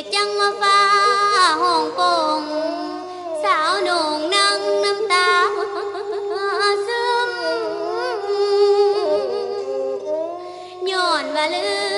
กจังมาฟ้าห้องโป่งสาวโหน่งนั่งน้ำตาซึมย้อนว่าลื